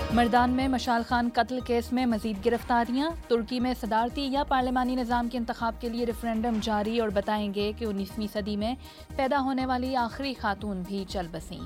مردان میں مشال خان قتل کیس میں مزید گرفتاریاں، ترکی میں صدارتی یا پارلیمانی نظام کے انتخاب کے لیے ریفرینڈم جاری، اور بتائیں گے کہ 19ویں صدی میں پیدا ہونے والی آخری خاتون بھی چل بسیں۔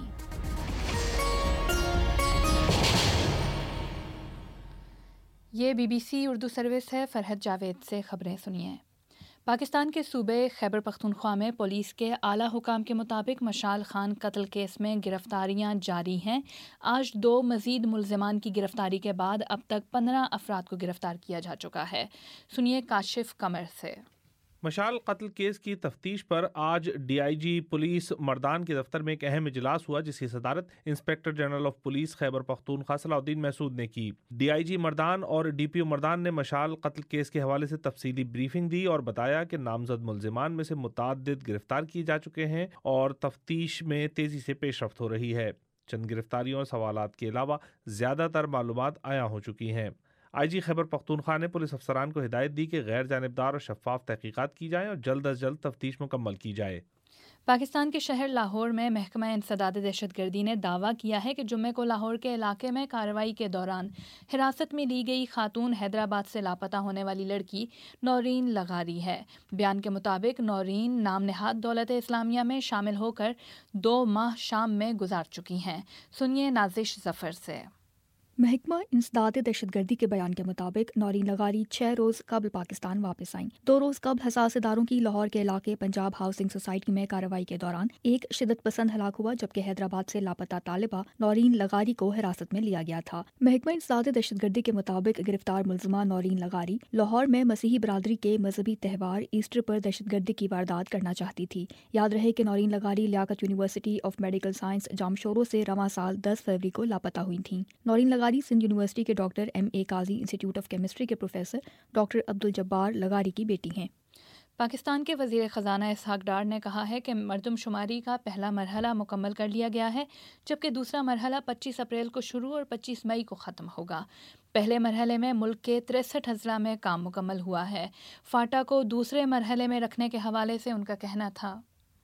یہ BBC اردو سروس ہے۔ فرحت جاوید سے خبریں سنیے۔ پاکستان کے صوبے خیبر پختونخوا میں پولیس کے اعلیٰ حکام کے مطابق مشال خان قتل کیس میں گرفتاریاں جاری ہیں۔ آج 2 مزید ملزمان کی گرفتاری کے بعد اب تک 15 افراد کو گرفتار کیا جا چکا ہے۔ سنیے کاشف قمر سے۔ مشال قتل کیس کی تفتیش پر آج DIG پولیس مردان کے دفتر میں ایک اہم اجلاس ہوا، جس کی صدارت inspector general of police Khyber Pakhtunkhwa Salahuddin Mehsud نے کی۔ DIG مردان اور DPO مردان نے مشال قتل کیس کے حوالے سے تفصیلی بریفنگ دی اور بتایا کہ نامزد ملزمان میں سے متعدد گرفتار کیے جا چکے ہیں اور تفتیش میں تیزی سے پیش رفت ہو رہی ہے۔ چند گرفتاریوں اور سوالات کے علاوہ زیادہ تر معلومات عیاں ہو چکی ہیں۔ IG خیبر پختونخوا نے پولیس افسران کو ہدایت دی کہ غیر جانبدار اور شفاف تحقیقات کی جائیں اور جلد از جلد تفتیش مکمل کی جائے۔ پاکستان کے شہر لاہور میں محکمہ انسداد دہشت گردی نے دعویٰ کیا ہے کہ جمعے کو لاہور کے علاقے میں کارروائی کے دوران حراست میں لی گئی خاتون حیدرآباد سے لاپتہ ہونے والی لڑکی نورین لغاری ہے۔ بیان کے مطابق نورین نام نہاد دولت اسلامیہ میں شامل ہو کر 2 ماہ شام میں گزار چکی ہیں۔ سنیے نازش ظفر سے۔ محکمہ انسداد دہشت گردی کے بیان کے مطابق نورین لغاری 6 روز قبل پاکستان واپس آئیں۔ 2 روز قبل حساس اداروں کی لاہور کے علاقے پنجاب ہاؤسنگ سوسائٹی میں کارروائی کے دوران ایک شدت پسند ہلاک ہوا، جبکہ حیدرآباد سے لاپتہ طالبہ نورین لغاری کو حراست میں لیا گیا تھا۔ محکمہ انسداد دہشت گردی کے مطابق گرفتار ملزمہ نورین لغاری لاہور میں مسیحی برادری کے مذہبی تہوار ایسٹر پر دہشت گردی کی واردات کرنا چاہتی تھی۔ یاد رہے کہ نورین لغاری Liaquat university of medical science Jamshoro سے رواں سال 10 فروری کو لاپتہ ہوئی تھیں۔ نورین لغاری سندھ یونیورسٹی کے doctor MA Qazi institute of chemistry کے پروفیسر ڈاکٹر عبدالجبار لغاری کی بیٹی ہیں۔ پاکستان کے وزیر خزانہ اسحاق ڈار نے کہا ہے کہ مردم شماری کا پہلا مرحلہ مکمل کر لیا گیا ہے، جبکہ دوسرا مرحلہ 25 اپریل کو شروع اور 25 مئی کو ختم ہوگا۔ پہلے مرحلے میں ملک کے 63 اضلاع میں کام مکمل ہوا ہے۔ فاٹا کو دوسرے مرحلے میں رکھنے کے حوالے سے ان کا کہنا تھا،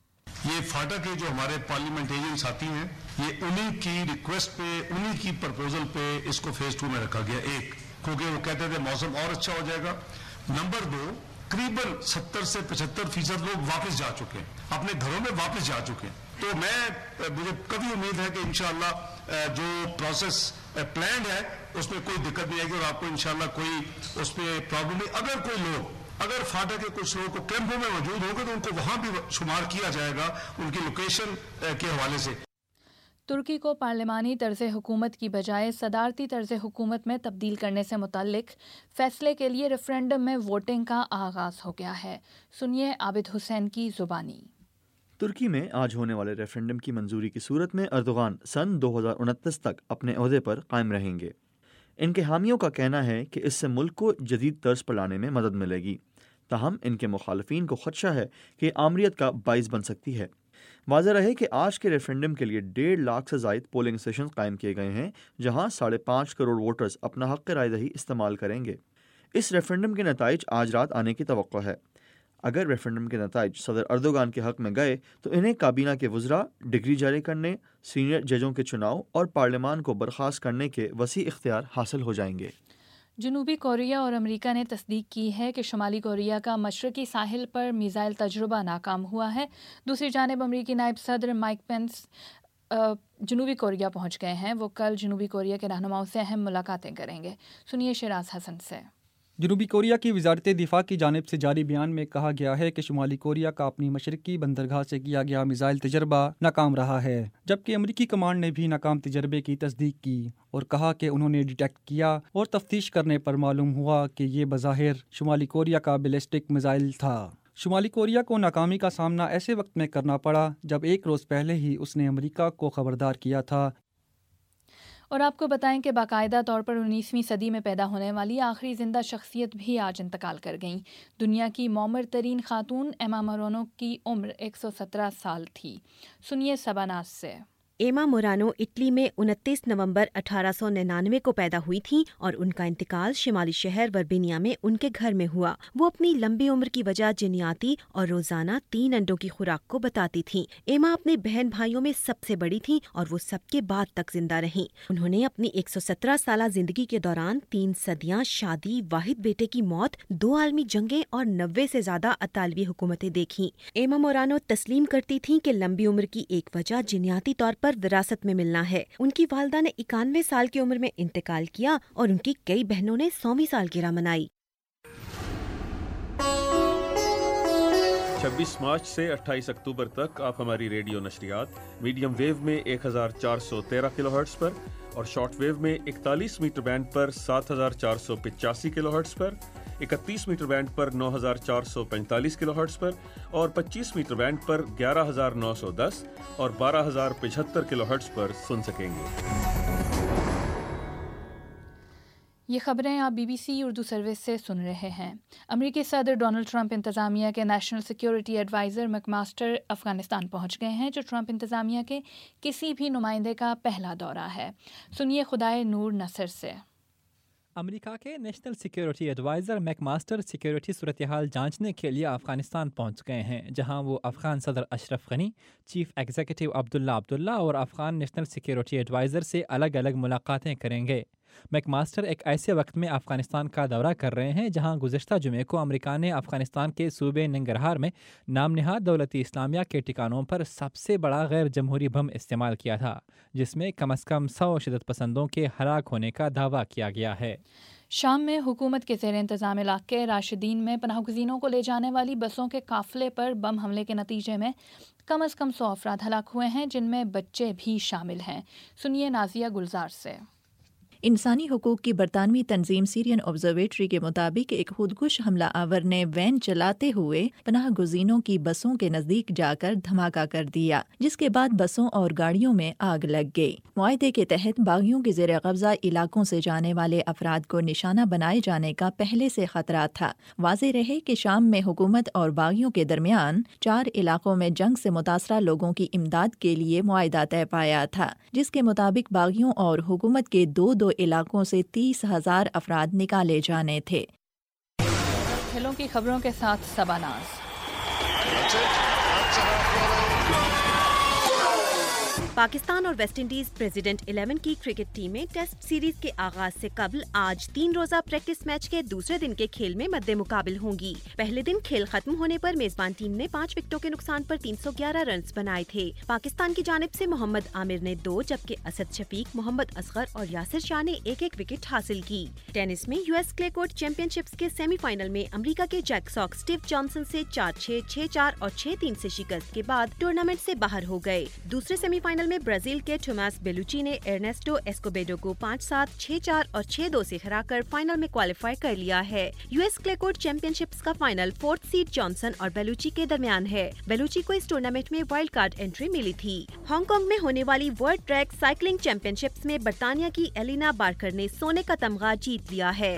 یہ فاٹا کے جو ہمارے پارلیمنٹیرین ساتھی ہیں، یہ انہی کی ریکویسٹ پہ، انہی کی پرپوزل پہ اس کو فیز 2 میں رکھا گیا، ایک کیونکہ وہ کہتے تھے موسم اور اچھا ہو جائے گا۔ نمبر 2، قریباً 70 سے 75% لوگ واپس جا چکے ہیں، اپنے گھروں میں واپس جا چکے ہیں۔ تو مجھے کبھی امید ہے کہ انشاءاللہ جو پروسیس پلانڈ ہے اس میں کوئی دقت نہیں آئے گی اور آپ کو انشاءاللہ کوئی اس پہ پرابلم نہیں۔ اگر فاٹا کے کچھ لوگ کو کیمپوں میں موجود ہوں گے تو ان کو وہاں بھی شمار کیا جائے گا ان کی لوکیشن کے حوالے سے۔ ترکی کو پارلیمانی طرز حکومت کی بجائے صدارتی طرز حکومت میں تبدیل کرنے سے متعلق فیصلے کے لیے ریفرینڈم میں ووٹنگ کا آغاز ہو گیا ہے۔ سنیے عابد حسین کی زبانی۔ ترکی میں آج ہونے والے ریفرینڈم کی منظوری کی صورت میں اردوغان سن 2029 تک اپنے عہدے پر قائم رہیں گے۔ ان کے حامیوں کا کہنا ہے کہ اس سے ملک کو جدید طرز پر لانے میں مدد ملے گی، تاہم ان کے مخالفین کو خدشہ ہے کہ آمریت کا باعث بن سکتی ہے۔ واضح رہے کہ آج کے ریفرینڈم کے لیے 1.5 لاکھ سے زائد پولنگ اسٹیشن قائم کیے گئے ہیں، جہاں 5.5 کروڑ ووٹرز اپنا حق رائے دہی استعمال کریں گے۔ اس ریفرینڈم کے نتائج آج رات آنے کی توقع ہے۔ اگر ریفرینڈم کے نتائج صدر اردوغان کے حق میں گئے تو انہیں کابینہ کے وزراء، ڈگری جاری کرنے، سینئر ججوں کے چناؤ اور پارلیمان کو برخاست کرنے کے وسیع اختیار حاصل ہو جائیں گے۔ جنوبی کوریا اور امریکہ نے تصدیق کی ہے کہ شمالی کوریا کا مشرقی ساحل پر میزائل تجربہ ناکام ہوا ہے۔ دوسری جانب امریکی نائب صدر مائک پینس جنوبی کوریا پہنچ گئے ہیں۔ وہ کل جنوبی کوریا کے رہنماؤں سے اہم ملاقاتیں کریں گے۔ سنیے شیراز حسن سے۔ جنوبی کوریا کی وزارت دفاع کی جانب سے جاری بیان میں کہا گیا ہے کہ شمالی کوریا کا اپنی مشرقی بندرگاہ سے کیا گیا میزائل تجربہ ناکام رہا ہے، جبکہ امریکی کمانڈ نے بھی ناکام تجربے کی تصدیق کی اور کہا کہ انہوں نے ڈیٹیکٹ کیا اور تفتیش کرنے پر معلوم ہوا کہ یہ بظاہر شمالی کوریا کا بیلسٹک میزائل تھا۔ شمالی کوریا کو ناکامی کا سامنا ایسے وقت میں کرنا پڑا جب 1 روز پہلے ہی اس نے امریکہ کو خبردار کیا تھا۔ اور آپ کو بتائیں کہ باقاعدہ طور پر 19ویں صدی میں پیدا ہونے والی آخری زندہ شخصیت بھی آج انتقال کر گئیں۔ دنیا کی معمر ترین خاتون ایما مورونو کی عمر 117 سال تھی۔ سنیے سباناز سے۔ एमा मोरानो इटली में 29 नवंबर 1899 को पैदा हुई थीं और उनका इंतकाल शिमाली शहर वर्बेनिया में उनके घर में हुआ। वो अपनी लंबी उम्र की वजह जिनियाती और रोजाना 3 अंडों की खुराक को बताती थीं। एमा अपने बहन भाइयों में सबसे बड़ी थीं और वो सबके बाद तक जिंदा रहीं। उन्होंने अपनी 117 साल जिंदगी के दौरान 3 सदियां, शादी, वाहिद बेटे की मौत, 2 आलमी जंगें और 90 से ज्यादा अतालवी हुकूमतें देखीं। एमा मोरानो तस्लीम करती थीं कि लंबी उम्र की एक वजह जिनियाती तौर पर विरासत में मिलना है। उनकी वालिदा ने 91 साल की उम्र में इंतकाल किया और उनकी कई बहनों ने 100वीं सालगिरह मनाई। 26 मार्च से 28 अक्टूबर तक आप हमारी रेडियो नशरियात मीडियम वेव में 1413 किलोहर्ट्ज़ पर और शॉर्ट वेव में 41 मीटर बैंड पर 7485 किलोहर्ट्ज़ पर, 31 मीटर बैंड पर 9445 किलोहर्ट्ज़ पर और 25 मीटर बैंड पर 11910 और 12075 किलोहर्ट्ज़ पर सुन सकेंगे। ये खबरें आप BBC उर्दू सर्विस से सुन रहे हैं। अमेरिकी सदर डोनाल्ड ट्रंप इंतज़ामिया के national security adviser McMaster Afghanistan पहुंच गए हैं, जो ट्रंप इंतज़ामिया के किसी भी नुमाइंदे का पहला दौरा है। सुनिए खुदाए नूर नसर से। अमेरिका के national security adviser McMaster security सूरत हाल जांचने के लिए अफ़गानिस्तान पहुंच गए हैं, जहां वो अफ़गान सदर अशरफ गनी, चीफ एग्जीक्यूटिव अब्दुल्ला और अफ़गान नेशनल सिक्योरिटी एडवाइज़र से अलग अलग मुलाकातें करेंगे। मैकमास्टर एक ऐसे वक्त में अफ़गानिस्तान का दौरा कर रहे हैं जहां गुज़िश्ता जुमे को अमेरिका ने अफ़गानिस्तान के सूबे नंगरहार में नाम नहाद दौलती इस्लामिया के ठिकानों पर सबसे बड़ा गैर जमहूरी बम इस्तेमाल किया था, जिसमें कम अज़ कम 100 शिदत पसंदों के हलाक होने का दावा किया गया है। शाम में हुकूमत के ज़ेर इंतज़ाम इलाके राशिदीन में पनाह गुज़ीनों को ले जाने वाली बसों के काफ़िले पर बम हमले के नतीजे में कम अज़ कम 100 अफराद हलाक हुए हैं, जिनमें बच्चे भी शामिल हैं। सुनिए नाजिया गुलजार से। इंसानी हुकूक की बरतानवी तंजीम सीरियन ऑब्जर्वेटरी के मुताबिक एक खुदकुश हमला आवर ने वैन चलाते हुए पनाह गुज़ीनों की बसों के नज़दीक जाकर धमाका कर दिया, जिसके बाद बसों और गाड़ियों में आग लग गई। मुआहदे के तहत बागियों के ज़ेर कब्ज़ा इलाकों से जाने वाले अफराद को निशाना बनाए जाने का पहले से खतरा था। वाज़ेह रहे कि शाम में हुकूमत और बागियों के दरमियान 4 इलाकों में जंग से मुतासरा लोगों की इमदाद के लिए मुआहदा तय पाया था, जिसके मुताबिक बागियों और हुकूमत के दो इलाकों से 30,000 अफराद निकाले जाने थे। खेलों की खबरों के साथ सबानाज। पाकिस्तान और वेस्ट इंडीज प्रेसिडेंट 11 की क्रिकेट टीमें टेस्ट सीरीज के आगाज से कबल आज 3 रोजा प्रैक्टिस मैच के दूसरे दिन के खेल में मद्दे मुकाबिल होंगी। पहले दिन खेल खत्म होने पर मेजबान टीम ने 5 विकेटों के नुकसान पर 311 रन बनाए थे। पाकिस्तान की जानिब से मोहम्मद आमिर ने 2 जबकि असद शफीक, मोहम्मद असगर और यासिर शाह ने 1-1 विकेट हासिल की। टेनिस में यूएस क्ले कोर्ट चैंपियनशिप्स के सेमीफाइनल में अमेरिका के जैक सॉक्स स्टीव जॉनसन से 4-6, 6-4 और 6-3 से शिकस्त के बाद टूर्नामेंट से बाहर हो गए। दूसरे सेमीफाइनल में ब्राजील के टोमास बेलुची ने एर्नेस्टो एस्कोबेडो को 5-7, 6-4 और 6-2 से हराकर फाइनल में क्वालिफाई कर लिया है। यूएस क्ले कोर्ट चैंपियनशिप्स का फाइनल 4th सीड जॉनसन और बेलुची के दरमियान है। बेलुची को इस टूर्नामेंट में वाइल्ड कार्ड एंट्री मिली थी। हांगकांग में होने वाली वर्ल्ड ट्रैक साइकिलिंग चैंपियनशिप्स में बरतानिया की एलिना बार्कर ने सोने का तमगा जीत लिया है।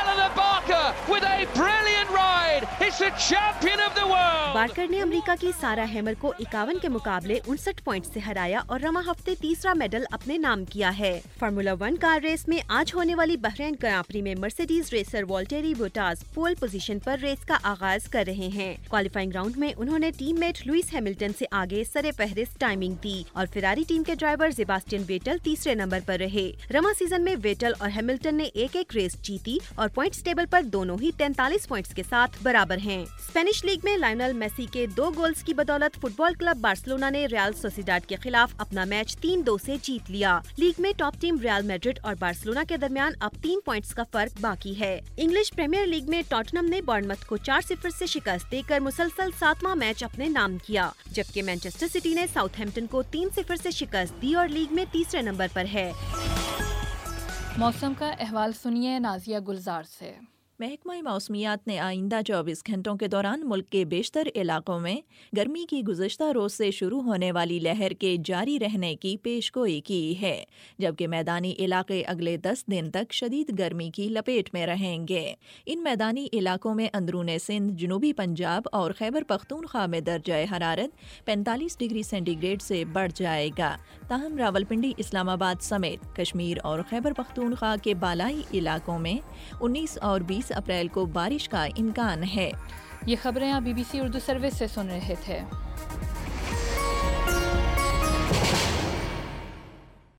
बार्कर ने अमेरिका की सारा हैमर को 51 के मुकाबले 59 पॉइंट से हराया और रमा हफ्ते तीसरा मेडल अपने नाम किया है। फार्मूला 1 कार रेस में आज होने वाली बहरीन ग्रां प्री में Mercedes racer Valtteri Bottas pole position पर रेस का आगाज कर रहे हैं। क्वालिफाइंग राउंड में उन्होंने टीममेट लुइस हैमिल्टन से आगे सरे फहरिस्त टाइमिंग दी और फेरारी टीम के ड्राइवर सेबास्टियन वेटल तीसरे नंबर पर रहे। रमा सीजन में वेटल और हैमिल्टन ने 1-1 रेस जीती और पॉइंट्स टेबल पर दोनों ही 43 पॉइंट्स के साथ बराबर हैं। स्पेनिश लीग में लायनल मेसी के 2 गोल्स की बदौलत फुटबॉल क्लब बार्सिलोना ने रियल सोसिडाड के खिलाफ अपना मैच 3-2 से जीत लिया। लीग में टॉप टीम रियल मैड्रिड और बार्सिलोना के दरमियान अब 3 पॉइंट्स का फर्क बाकी है। इंग्लिश प्रीमियर लीग में टॉटनहम ने बॉर्नमथ को 4-0 से शिकस्त देकर मुसलसल 7वां मैच अपने नाम किया, जबकि मैनचेस्टर सिटी ने साउथहैम्पटन को 3-0 से शिकस्त दी और लीग में तीसरे नंबर पर है। मौसम का अहवाल सुनिए नाजिया गुलजार से। محکمہ موسمیات نے آئندہ 24 گھنٹوں کے دوران ملک کے بیشتر علاقوں میں گرمی کی گزشتہ روز سے شروع ہونے والی لہر کے جاری رہنے کی پیشگوئی کی ہے، جبکہ میدانی علاقے اگلے 10 دن تک شدید گرمی کی لپیٹ میں رہیں گے۔ ان میدانی علاقوں میں اندرون سندھ، جنوبی پنجاب اور خیبر پختونخوا میں درجہ حرارت 45 ڈگری سینٹی گریڈ سے بڑھ جائے گا، تاہم راولپنڈی، اسلام آباد سمیت کشمیر اور خیبر پختونخوا کے بالائی علاقوں میں 19 اور 20 اپریل کو بارش کا امکان ہے۔ یہ خبریں آپ BBC اردو سروس سے سن رہے تھے۔